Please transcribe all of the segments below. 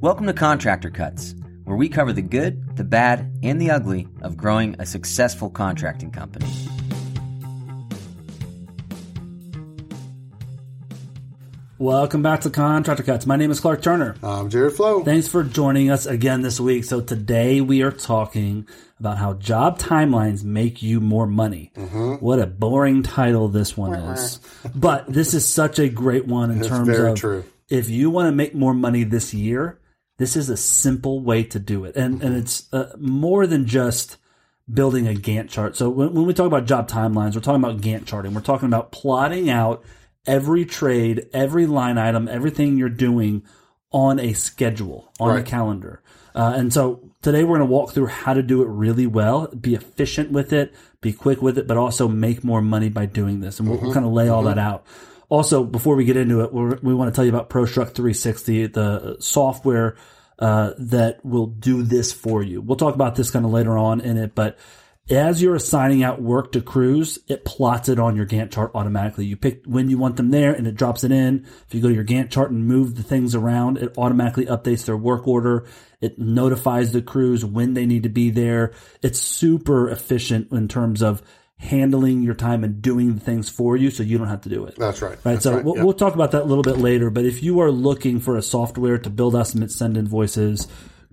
Welcome to Contractor Cuts, where we cover the good, the bad, and the ugly of growing a successful contracting company. Welcome back to Contractor Cuts. My name is Clark Turner. I'm Jared Flo. Thanks for joining us again this week. So today we are talking about how job timelines make you more money. What a boring title this one is. But this is such a great one in terms of true. If you want to make more money this year, this is a simple way to do it. And it's more than just building a Gantt chart. So when we talk about job timelines, we're talking about Gantt charting. We're talking about plotting out every trade, every line item, everything you're doing on a schedule, on a calendar. And so today we're going to walk through how to do it really well, be efficient with it, be quick with it, but also make more money by doing this. And we'll kind of lay all that out. Also, before we get into it, we want to tell you about ProStruct 360, the software that will do this for you. We'll talk about this kind of later on in it, but as you're assigning out work to crews, it plots it on your Gantt chart automatically. You pick when you want them there and it drops it in. If you go to your Gantt chart and move the things around, it automatically updates their work order. It notifies the crews when they need to be there. It's super efficient in terms of handling your time and doing things for you so you don't have to do it. That's right. We'll talk about that a little bit later. But if you are looking for a software to build estimates, send invoices,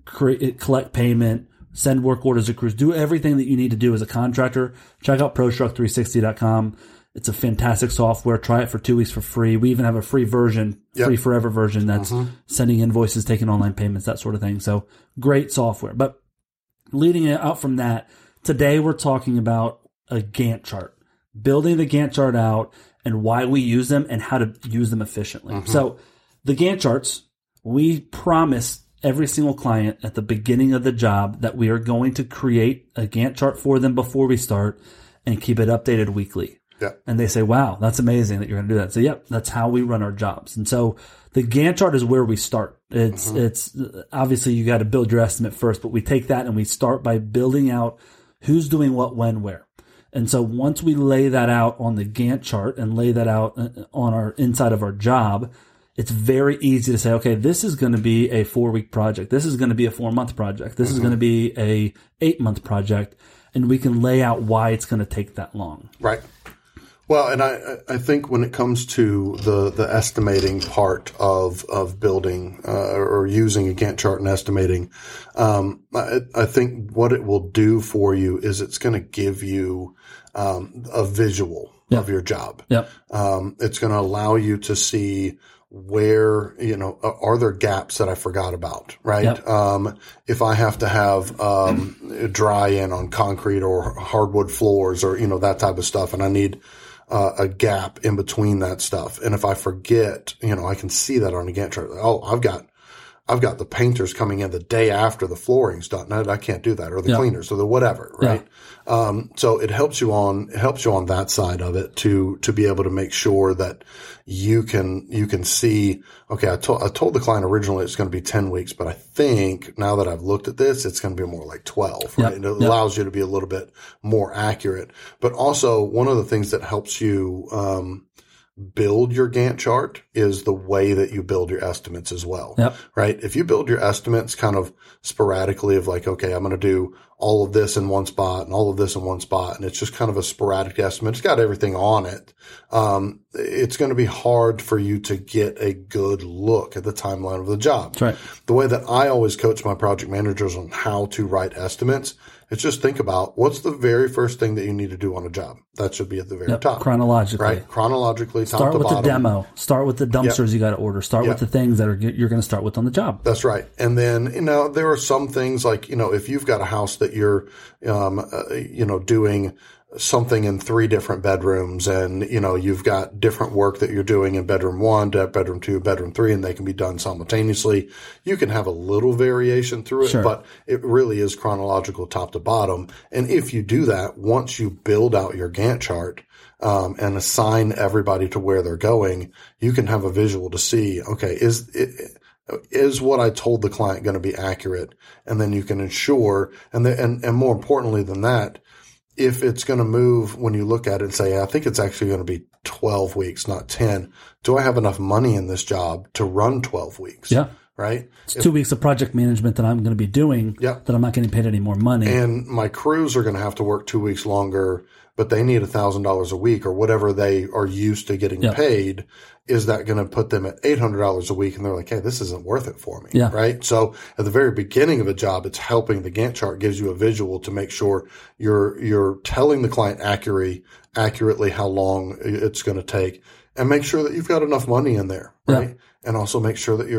collect payment, send work orders to crews, do everything that you need to do as a contractor, check out ProStruct360.com. It's a fantastic software. Try it for 2 weeks for free. We even have a free version, free forever version that's sending invoices, taking online payments, that sort of thing. So great software. But leading it out from that, today we're talking about a Gantt chart, building the Gantt chart out and why we use them and how to use them efficiently. So the Gantt charts, we promise every single client at the beginning of the job that we are going to create a Gantt chart for them before we start and keep it updated weekly. And they say, wow, that's amazing that you're going to do that. So, yep, that's how we run our jobs. And so the Gantt chart is where we start. It's obviously you got to build your estimate first, but we take that and we start by building out who's doing what, when, where. And so once we lay that out on the Gantt chart and lay that out on our inside of our job, it's very easy to say, okay, this is going to be a 4-week project. This is going to be a 4-month project. This is going to be a 8-month project. And we can lay out why it's going to take that long. Right. Well, and I think when it comes to the estimating part of building or using a Gantt chart and estimating, I think what it will do for you is it's going to give you a visual of your job. It's going to allow you to see where, are there gaps that I forgot about, right? If I have to have dry in on concrete or hardwood floors or, that type of stuff, and I need a gap in between that stuff. And if I forget, I can see that on a Gantt chart. Oh, I've got the painters coming in the day after the flooring's done. No, I can't do that, or the cleaners, or the whatever, right? So it helps you on that side of it to be able to make sure that you can see, okay, I told the client originally it's going to be 10 weeks, but I think now that I've looked at this, it's going to be more like 12, right? And it allows you to be a little bit more accurate. But also one of the things that helps you, build your Gantt chart is the way that you build your estimates as well, right? If you build your estimates kind of sporadically of like, okay, I'm going to do all of this in one spot and all of this in one spot, and it's just kind of a sporadic estimate. It's got everything on it. It's going to be hard for you to get a good look at the timeline of the job. That's right. The way that I always coach my project managers on how to write estimates, it's just think about what's the very first thing that you need to do on a job. That should be at the very top. Chronologically. Right? Chronologically, top start to with bottom. The demo. Start with the dumpsters you got to order. Start with the things that you're going to start with on the job. That's right. And then, there are some things like, if you've got a house that you're, doing something in 3 different bedrooms and, you've got different work that you're doing in bedroom 1, bedroom 2, bedroom 3, and they can be done simultaneously. You can have a little variation through it, but it really is chronological top to bottom. And if you do that, once you build out your Gantt chart, and assign everybody to where they're going, you can have a visual to see, okay, is what I told the client going to be accurate? And then you can ensure, and more importantly than that, if it's going to move when you look at it and say, I think it's actually going to be 12 weeks, not 10. Do I have enough money in this job to run 12 weeks? Yeah. right? It's 2 weeks of project management that I'm going to be doing that I'm not getting paid any more money. And my crews are going to have to work 2 weeks longer, but they need $1,000 a week or whatever they are used to getting paid. Is that going to put them at $800 a week? And they're like, hey, this isn't worth it for me. Right. So at the very beginning of a job, it's helping. The Gantt chart gives you a visual to make sure you're telling the client accurately how long it's going to take, and make sure that you've got enough money in there. Right. And also make sure that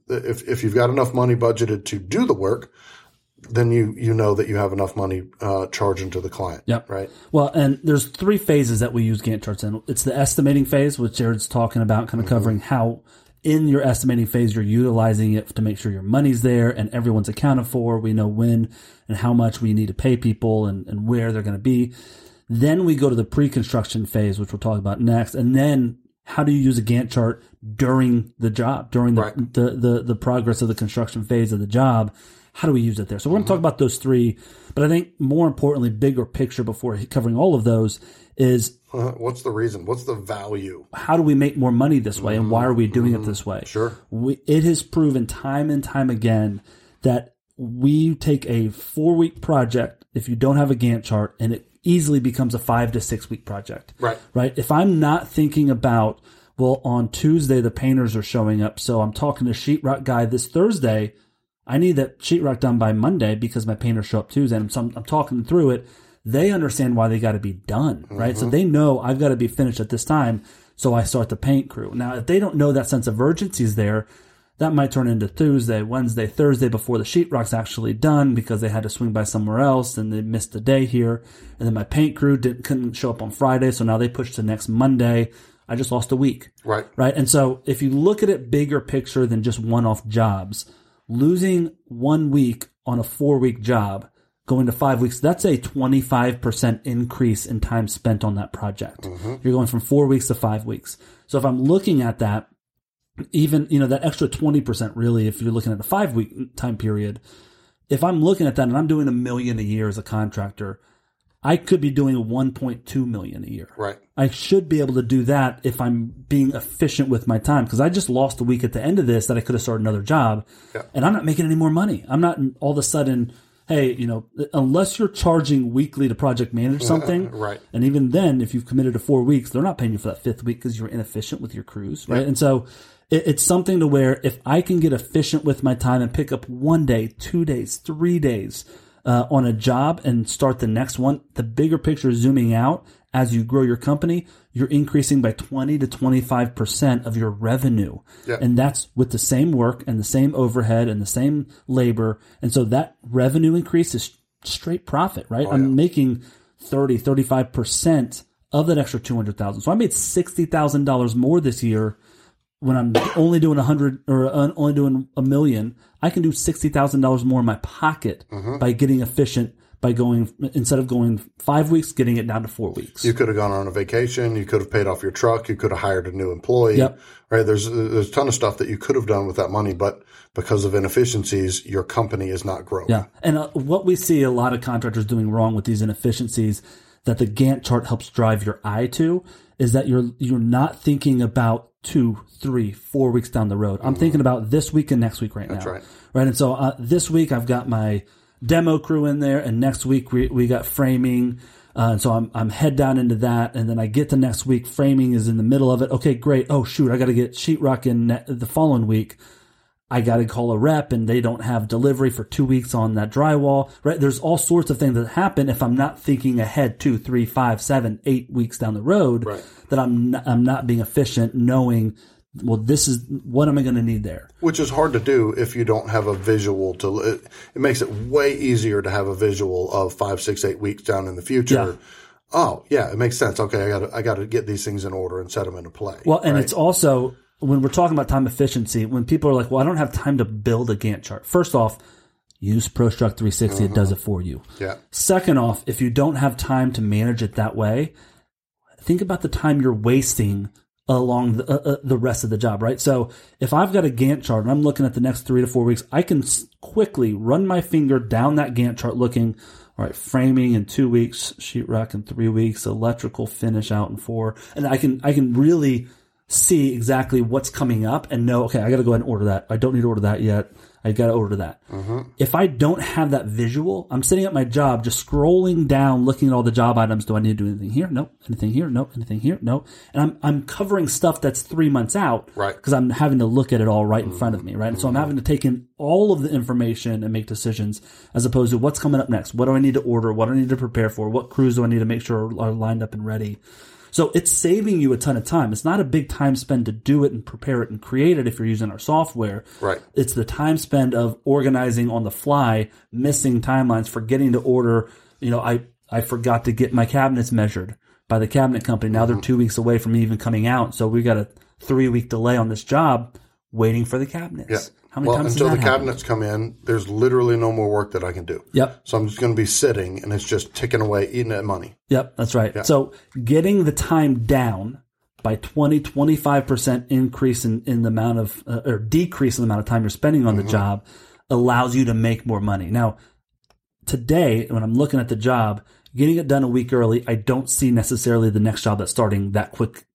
if you've got enough money budgeted to do the work, then you know that you have enough money charging to the client. Right. Well, and there's 3 phases that we use Gantt charts in. It's the estimating phase, which Jared's talking about, kind of covering how in your estimating phase you're utilizing it to make sure your money's there and everyone's accounted for. We know when and how much we need to pay people and where they're going to be. Then we go to the pre-construction phase, which we'll talk about next. And then how do you use a Gantt chart during the job, during the progress of the construction phase of the job? How do we use it there? So we're going to talk about those 3, but I think more importantly, bigger picture before covering all of those is what's the reason? What's the value? How do we make more money this way, and why are we doing it this way? Sure. It has proven time and time again that we take a 4-week project, if you don't have a Gantt chart, and it easily becomes a 5 to 6 week project. Right. If I'm not thinking about, well, on Tuesday, the painters are showing up, so I'm talking to sheetrock guy this Thursday, I need that sheetrock done by Monday because my painters show up Tuesday, and I'm talking through it. They understand why they got to be done, right? So they know I've got to be finished at this time, so I start the paint crew. Now, if they don't know that sense of urgency is there, that might turn into Tuesday, Wednesday, Thursday before the sheetrock's actually done because they had to swing by somewhere else and they missed a day here. And then my paint crew couldn't show up on Friday, so now they push to next Monday. I just lost a week. Right. And so if you look at it bigger picture than just one-off jobs, losing 1 week on a 4-week job, going to 5 weeks, that's a 25% increase in time spent on that project. You're going from 4 weeks to 5 weeks. So if I'm looking at that, even, that extra 20% really, if you're looking at a 5-week time period, if I'm looking at that and I'm doing $1 million a year as a contractor, I could be doing $1.2 million a year. Right. I should be able to do that if I'm being efficient with my time, because I just lost a week at the end of this that I could have started another job, and I'm not making any more money. I'm not all of a sudden, hey, unless you're charging weekly to project manage something, right? And even then, if you've committed to 4 weeks, they're not paying you for that 5th week because you're inefficient with your crews, right? And so it's something to where if I can get efficient with my time and pick up 1 day, 2 days, 3 days on a job and start the next one, the bigger picture is zooming out. As you grow your company, you're increasing by 20 to 25% of your revenue. And that's with the same work and the same overhead and the same labor. And so that revenue increase is straight profit, right? I'm making 30, 35% of that extra $200,000. So I made $60,000 more this year. When I'm only doing 100 or only doing $1 million, I can do $60,000 more in my pocket by getting efficient, by going, instead of going 5 weeks, getting it down to 4 weeks. You could have gone on a vacation. You could have paid off your truck. You could have hired a new employee. Right. There's a ton of stuff that you could have done with that money, but because of inefficiencies, your company is not growing. And what we see a lot of contractors doing wrong with these inefficiencies that the Gantt chart helps drive your eye to is that you're not thinking about 2, 3, 4 weeks down the road. I'm thinking about this week and next week right now. Right. And so this week I've got my demo crew in there, and next week we got framing. And so I'm head down into that, and then I get to next week. Framing is in the middle of it. Okay, great. Oh shoot, I got to get sheetrock in the following week. I got to call a rep, and they don't have delivery for 2 weeks on that drywall. Right? There's all sorts of things that happen if I'm not thinking ahead 2, 3, 5, 7, 8 weeks down the road. Right. That I'm not being efficient, knowing, well, this is what am I going to need there? Which is hard to do if you don't have a visual to it. It makes it way easier to have a visual of 5, 6, 8 weeks down in the future. Oh, yeah, it makes sense. Okay, I got to get these things in order and set them into play. Well, and it's also, when we're talking about time efficiency, when people are like, well, I don't have time to build a Gantt chart. First off, use ProStruct 360. It does it for you. Second off, if you don't have time to manage it that way, think about the time you're wasting along the rest of the job, right? So if I've got a Gantt chart and I'm looking at the next 3 to 4 weeks, I can quickly run my finger down that Gantt chart looking, all right, framing in 2 weeks, sheetrock in 3 weeks, electrical finish out in 4. And I can really see exactly what's coming up and know, okay, I got to go ahead and order that. I don't need to order that yet. I got to order that. If I don't have that visual, I'm sitting at my job, just scrolling down, looking at all the job items. Do I need to do anything here? No. Anything here? No. Anything here? No. And I'm covering stuff that's 3 months out, right? Because I'm having to look at it all right in front of me, right? And so I'm having to take in all of the information and make decisions, as opposed to what's coming up next. What do I need to order? What do I need to prepare for? What crews do I need to make sure are lined up and ready? So it's saving you a ton of time. It's not a big time spend to do it and prepare it and create it if you're using our software. Right. It's the time spent of organizing on the fly, missing timelines, forgetting to order. I forgot to get my cabinets measured by the cabinet company. Now they're 2 weeks away from me even coming out. So we got a 3-week delay on this job waiting for the cabinets. Yeah. How many times until has the that happened? cabinets come in, there's literally no more work that I can do. Yep. So I'm just going to be sitting, and it's just ticking away, eating at money. Yep, that's right. Yep. So getting the time down by 25% increase in the amount of, or decrease in the amount of time you're spending on the job allows you to make more money. Now, today, when I'm looking at the job, getting it done a week early, I don't see necessarily the next job that's starting that quick,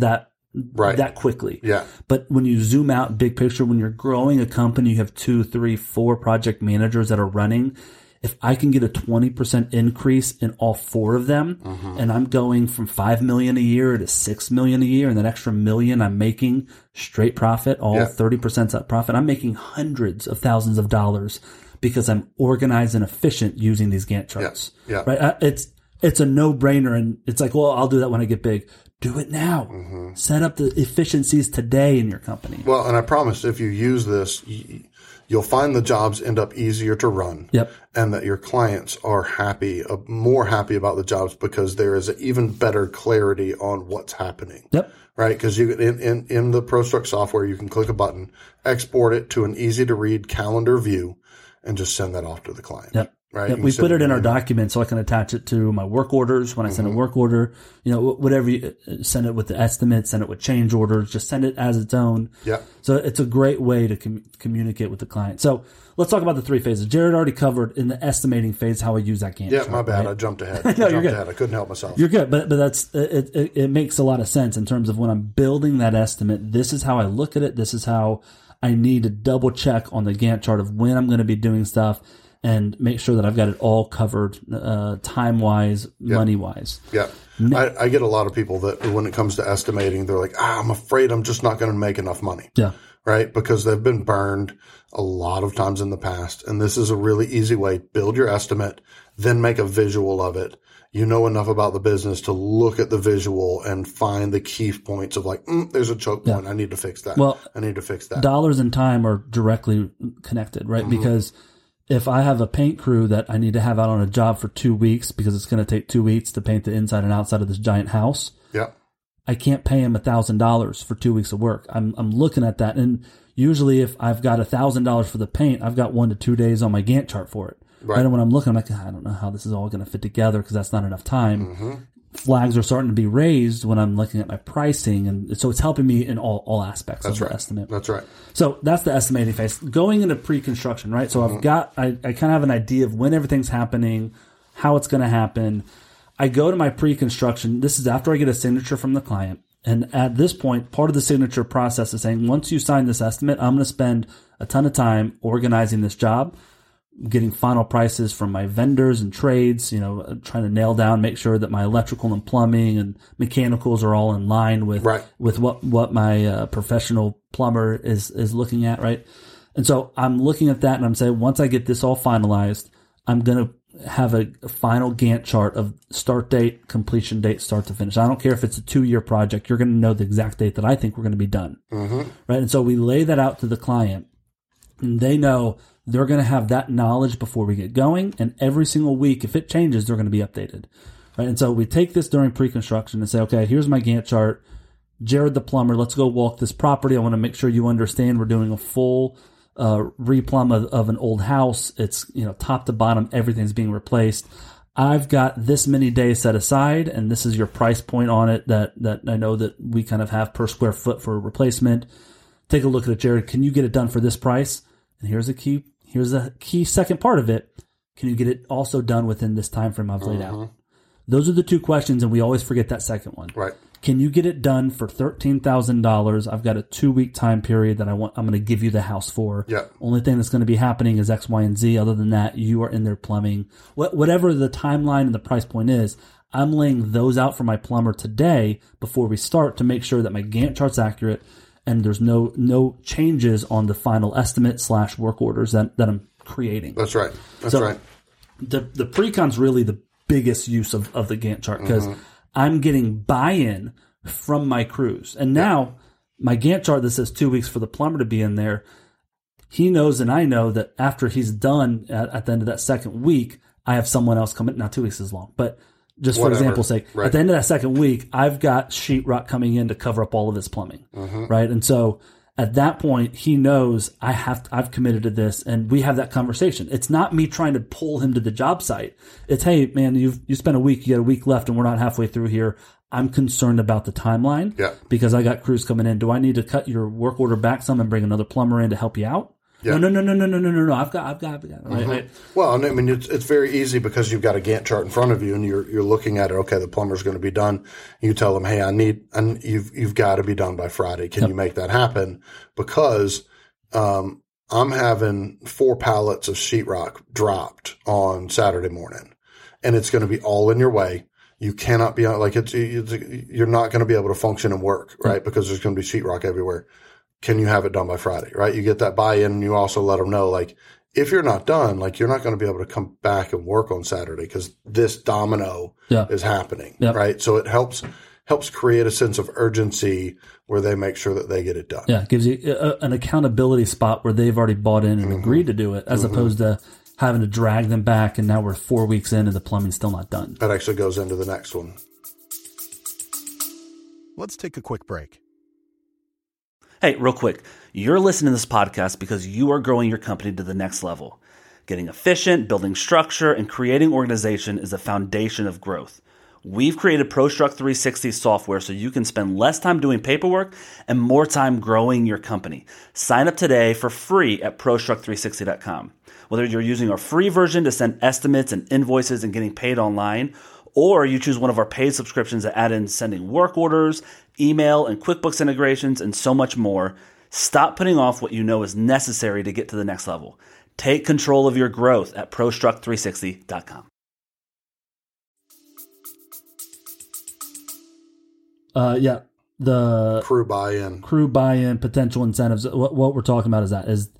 that quickly. Yeah. But when you zoom out big picture, when you're growing a company, you have 2, 3, 4 project managers that are running. If I can get a 20% increase in all 4 of them, and I'm going from $5 million a year to $6 million a year, and that extra $1 million I'm making straight profit, 30% that profit, I'm making hundreds of thousands of dollars because I'm organized and efficient using these Gantt charts. Yeah. Right? It's a no-brainer, and it's like, well, I'll do that when I get big. Do it now. Set up the efficiencies today in your company. Well, and I promise if you use this, you'll find the jobs end up easier to run. Yep. And that your clients are more happy about the jobs because there is even better clarity on what's happening. Yep. Right? Because you in the ProStruct software, you can click a button, export it to an easy to read calendar view, and just send that off to the client. Yep. Right. Yep. We put it in our document so I can attach it to my work orders when I send a work order. Whatever you send it with the estimate, send it with change orders, just send it as its own. Yeah. So it's a great way to communicate with the client. So let's talk about the 3 phases. Jared already covered in the estimating phase how I use that Gantt chart. Yeah, my bad. Right? I jumped ahead. No, you're good. I couldn't help myself. You're good, but that's it makes a lot of sense in terms of when I'm building that estimate. This is how I look at it. This is how I need to double check on the Gantt chart of when I'm going to be doing stuff, and make sure that I've got it all covered, time-wise, money-wise. Yeah. I get a lot of people that when it comes to estimating, they're like, I'm afraid I'm just not going to make enough money. Yeah. Right? Because they've been burned a lot of times in the past. And this is a really easy way. Build your estimate, then make a visual of it. You know enough about the business to look at the visual and find the key points of like, there's a choke point. I need to fix that. Well, I need to fix that. Dollars and time are directly connected, right? Because if I have a paint crew that I need to have out on a job for 2 weeks because it's going to take 2 weeks to paint the inside and outside of this giant house, I can't pay him $1,000 for 2 weeks of work. I'm looking at that, and usually if I've got $1,000 for the paint, I've got 1 to 2 days on my Gantt chart for it. Right. And when I'm looking, I'm like, I don't know how this is all going to fit together because that's not enough time. Flags are starting to be raised when I'm looking at my pricing, and so it's helping me in all aspects of the estimate. That's right. So that's the estimating phase. Going into pre-construction, right? So I kind of have an idea of when everything's happening, how it's going to happen. I go to my pre-construction. This is after I get a signature from the client. And at this point, part of the signature process is saying, once you sign this estimate, I'm going to spend a ton of time organizing this job, getting final prices from my vendors and trades, trying to nail down, make sure that my electrical and plumbing and mechanicals are all in line with what my professional plumber is looking at, right? And so I'm looking at that and I'm saying, once I get this all finalized, I'm going to have a final Gantt chart of start date, completion date, start to finish. I don't care if it's a 2-year project. You're going to know the exact date that I think we're going to be done, right? And so we lay that out to the client, and they know they're going to have that knowledge before we get going. And every single week, if it changes, they're going to be updated, right? And so we take this during pre-construction and say, okay, here's my Gantt chart. Jared the plumber, let's go walk this property. I want to make sure you understand we're doing a full replumb of an old house. It's, top to bottom, everything's being replaced. I've got this many days set aside, and this is your price point on it that I know that we kind of have per square foot for a replacement. Take a look at it, Jared. Can you get it done for this price? And here's the key second part of it. Can you get it also done within this time frame I've laid out? Those are the 2 questions, and we always forget that second one. Right. Can you get it done for $13,000? I've got a 2-week time period that I'm going to give you the house for. Yeah. Only thing that's going to be happening is X, Y, and Z. Other than that, you are in there plumbing. Whatever the timeline and the price point is, I'm laying those out for my plumber today before we start to make sure that my Gantt chart's accurate and there's no changes on the final estimate / work orders that I'm creating. That's right. The pre-con's really the biggest use of the Gantt chart because I'm getting buy-in from my crews. And now my Gantt chart that says 2 weeks for the plumber to be in there, he knows and I know that after he's done at the end of that second week, I have someone else come in. Now 2 weeks is long, but just for example's sake, at the end of that second week, I've got sheetrock coming in to cover up all of his plumbing, right? And so at that point, he knows I've committed to this, and we have that conversation. It's not me trying to pull him to the job site. It's, hey, man, you spent a week, you got a week left, and we're not halfway through here. I'm concerned about the timeline because I got crews coming in. Do I need to cut your work order back some and bring another plumber in to help you out? Yeah. No. I've got. Right. Well, I mean, it's very easy because you've got a Gantt chart in front of you and you're looking at it. Okay, the plumber's going to be done. You tell them, hey, you've got to be done by Friday. Can you make that happen? Because, I'm having 4 pallets of sheetrock dropped on Saturday morning and it's going to be all in your way. You cannot be like you're not going to be able to function and work, right? Because there's going to be sheetrock everywhere. Can you have it done by Friday, right? You get that buy-in and you also let them know, like, if you're not done, like, you're not going to be able to come back and work on Saturday because this domino is happening, right? So it helps create a sense of urgency where they make sure that they get it done. Yeah, it gives you an accountability spot where they've already bought in and agreed to do it as opposed to having to drag them back and now we're 4 weeks in and the plumbing's still not done. That actually goes into the next one. Let's take a quick break. Hey, real quick, you're listening to this podcast because you are growing your company to the next level. Getting efficient, building structure, and creating organization is the foundation of growth. We've created ProStruct 360 software so you can spend less time doing paperwork and more time growing your company. Sign up today for free at ProStruct360.com. Whether you're using our free version to send estimates and invoices and getting paid online, or you choose one of our paid subscriptions that add in sending work orders, email, and QuickBooks integrations, and so much more, stop putting off what you know is necessary to get to the next level. Take control of your growth at ProStruct360.com. The crew buy-in, potential incentives. What we're talking about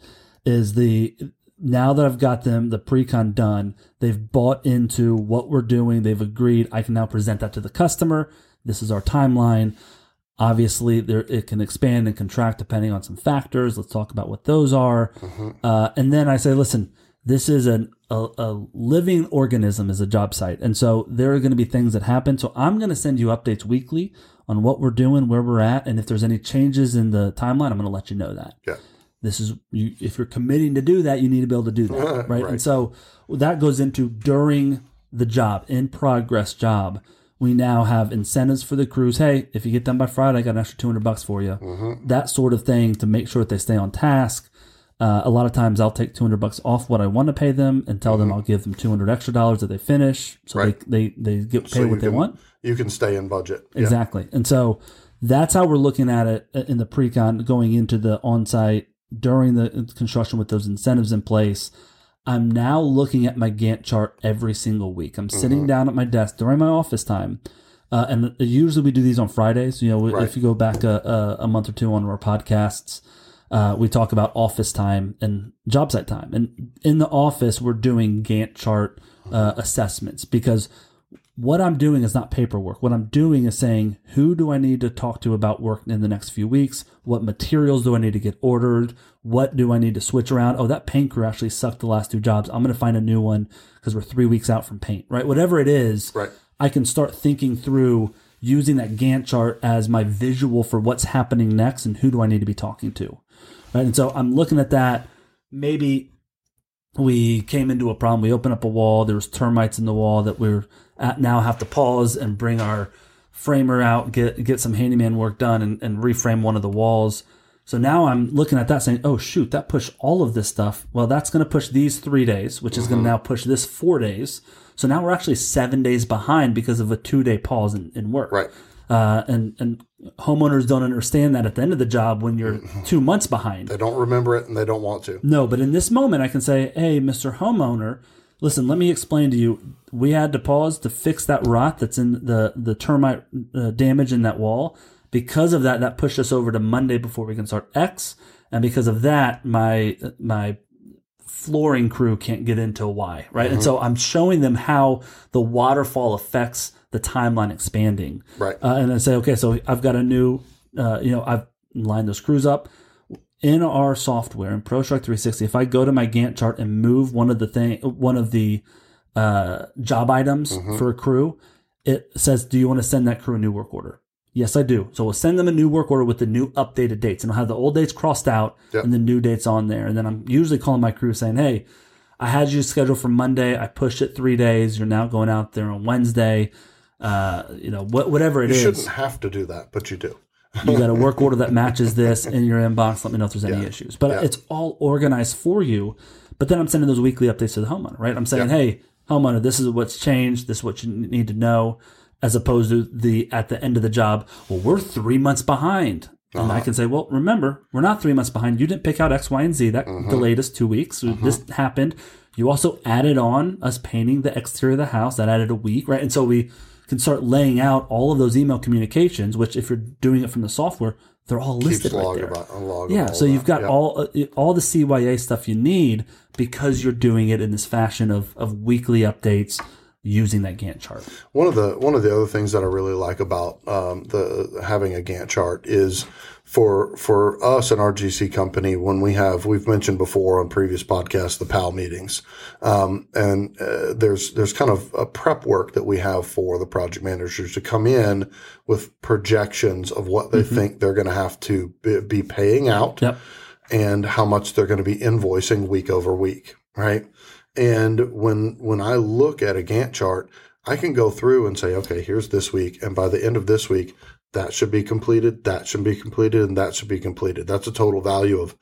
is the now that I've got them the pre-con done, they've bought into what we're doing. They've agreed. I can now present that to the customer. This is our timeline. Obviously, it can expand and contract depending on some factors. Let's talk about what those are. And then I say, listen, this is a living organism as a job site. And so there are going to be things that happen. So I'm going to send you updates weekly on what we're doing, where we're at. And if there's any changes in the timeline, I'm going to let you know that. Yeah. This is if you're committing to do that, you need to be able to do that, right? And so that goes into during the job, in progress job. We now have incentives for the crews. Hey, if you get done by Friday, I got an extra $200 for you. That sort of thing to make sure that they stay on task. A lot of times I'll take $200 off what I want to pay them and tell them I'll give them $200 extra that they finish. So they get paid what they want. You can stay in budget. Exactly. And so that's how we're looking at it in the pre-con going into the on-site during the construction with those incentives in place. I'm now looking at my Gantt chart every single week. I'm sitting down at my desk during my office time. And usually we do these on Fridays. If you go back a month or two on our podcasts, we talk about office time and job site time. And in the office, we're doing Gantt chart assessments because what I'm doing is not paperwork. What I'm doing is saying, who do I need to talk to about work in the next few weeks? What materials do I need to get ordered? What do I need to switch around? Oh, that paint crew actually sucked the last 2 jobs. I'm going to find a new one because we're 3 weeks out from paint, right? Whatever it is, I can start thinking through using that Gantt chart as my visual for what's happening next and who do I need to be talking to, right? And so I'm looking at that. Maybe we came into a problem. We opened up a wall. There was termites in the wall that we're now have to pause and bring our framer out, get some handyman work done and reframe one of the walls. So now I'm looking at that saying, oh, shoot, that pushed all of this stuff. Well, that's going to push these 3 days, which is going to now push this 4 days. So now we're actually 7 days behind because of a 2-day pause in work. Right. And homeowners don't understand that at the end of the job when you're 2 months behind. They don't remember it and they don't want to. No, but in this moment, I can say, hey, Mr. Homeowner, listen, let me explain to you. We had to pause to fix that rot that's in the termite damage in that wall. Because of that pushed us over to Monday before we can start X. And because of that, my flooring crew can't get into Y, right? Mm-hmm. And so I'm showing them how the waterfall affects the timeline expanding. Right. And I say, okay, so I've got a new, I've lined those crews up. In our software, in ProStrike 360, if I go to my Gantt chart and move one of the job items for a crew, it says, do you want to send that crew a new work order? Yes, I do. So we'll send them a new work order with the new updated dates. And I'll have the old dates crossed out and the new dates on there. And then I'm usually calling my crew saying, hey, I had you scheduled for Monday. I pushed it 3 days. You're now going out there on Wednesday. Whatever it is. You shouldn't have to do that, but you do. You got a work order that matches this in your inbox. Let me know if there's any issues. But it's all organized for you. But then I'm sending those weekly updates to the homeowner, right? I'm saying, hey, homeowner, this is what's changed. This is what you need to know. As opposed to at the end of the job, well, we're 3 months behind. And I can say, well, remember, we're not 3 months behind. You didn't pick out X, Y, and Z. That delayed us 2 weeks. So this happened. You also added on us painting the exterior of the house. That added a week, right? And so we can start laying out all of those email communications, which if you're doing it from the software, they're all listed right there. So you've got all the CYA stuff you need because you're doing it in this fashion of weekly updates using that Gantt chart. One of the other things that I really like about having a Gantt chart is for us and our GC company, when we've mentioned before on previous podcasts, the PAL meetings, and there's kind of a prep work that we have for the project managers to come in with projections of what they think they're going to have to be paying out and how much they're going to be invoicing week over week, right? And when I look at a Gantt chart, I can go through and say, okay, here's this week. And by the end of this week, that should be completed, that should be completed, and that should be completed. That's a total value of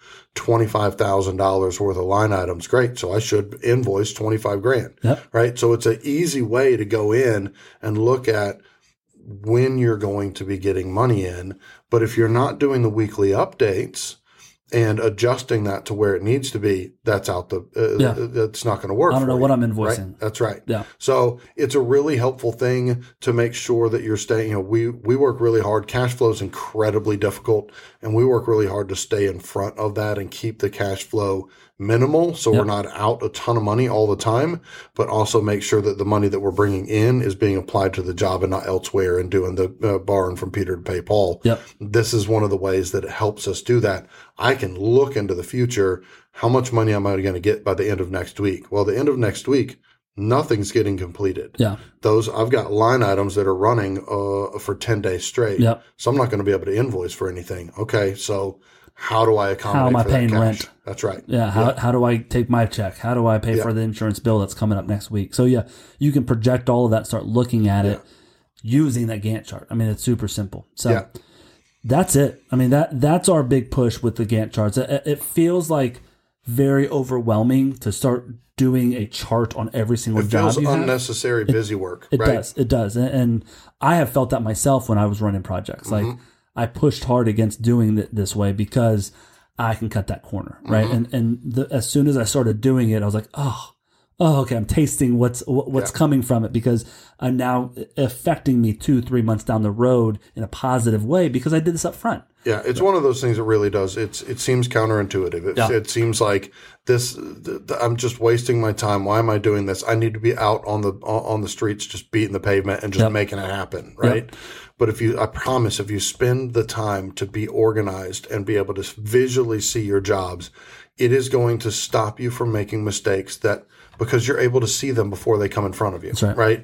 $25,000 worth of line items. Great. So I should invoice $25,000, right? So it's an easy way to go in and look at when you're going to be getting money in. But if you're not doing the weekly updates and adjusting that to where it needs to be, that's out that's not going to work. I don't know what I'm invoicing. Right? That's right. Yeah. So it's a really helpful thing to make sure that you're staying, we work really hard. Cash flow is incredibly difficult, and we work really hard to stay in front of that and keep the cash flow minimal. So we're not out a ton of money all the time, but also make sure that the money that we're bringing in is being applied to the job and not elsewhere and doing the borrowing from Peter to pay Paul. This is one of the ways that it helps us do that. I can look into the future. How much money am I going to get by the end of next week? Well, the end of next week, nothing's getting completed. I've got line items that are running for 10 days straight. So I'm not going to be able to invoice for anything. Okay. So how do I accommodate how am I for paying that cash? rent? That's right. How do I take my check? How do I pay for the insurance bill that's coming up next week? So you can project all of that, start looking at it using that Gantt chart. I mean, it's super simple. So that's it. I mean, that's our big push with the Gantt charts. It feels like very overwhelming to start doing a chart on every single job. It feels unnecessary busy work. It does. And I have felt that myself when I was running projects. Like I pushed hard against doing it this way because I can cut that corner, right? And as soon as I started doing it, I was like, oh, okay, I'm tasting what's coming from it because I'm now affecting me 2-3 months down the road in a positive way because I did this up front. Yeah, it's one of those things that really does. It seems counterintuitive. It seems like this. I'm just wasting my time. Why am I doing this? I need to be out on the streets, just beating the pavement and just making it happen, right? But I promise, if you spend the time to be organized and be able to visually see your jobs, it is going to stop you from making mistakes because you're able to see them before they come in front of you. That's right.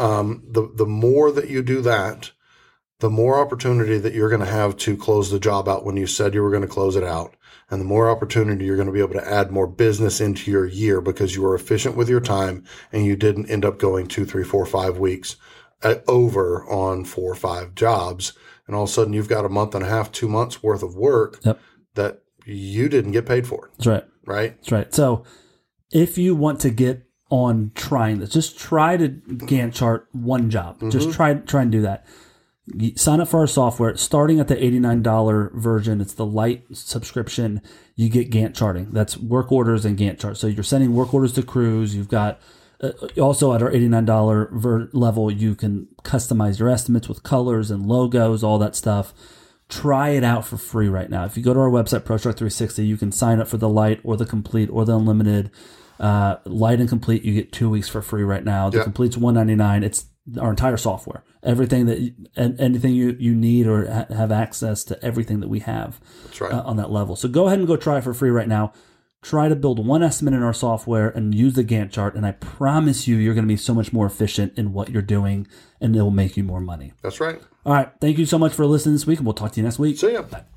The more that you do that, the more opportunity that you're going to have to close the job out when you said you were going to close it out. And the more opportunity you're going to be able to add more business into your year because you were efficient with your time and you didn't end up going 2, 3, 4, 5 weeks over on 4 or 5 jobs. And all of a sudden you've got a month and a half, 2 months worth of work that you didn't get paid for. That's right. Right? That's right. So if you want to get on trying this, just try to Gantt chart one job. Just try and do that. Sign up for our software. Starting at the $89 version, it's the light subscription. You get Gantt charting. That's work orders and Gantt charts. So you're sending work orders to crews. You've got also at our $89 level, you can customize your estimates with colors and logos, all that stuff. Try it out for free right now. If you go to our website, ProStruct360, you can sign up for the light or the complete or the unlimited. Light and complete, you get 2 weeks for free right now. The complete's $199. It's our entire software, everything anything you need or have access to everything that we have. That's right. On that level. So go ahead and go try it for free right now. Try to build one estimate in our software and use the Gantt chart, and I promise you're going to be so much more efficient in what you're doing, and it will make you more money. That's right. All right. Thank you so much for listening this week, and we'll talk to you next week. See ya. Bye.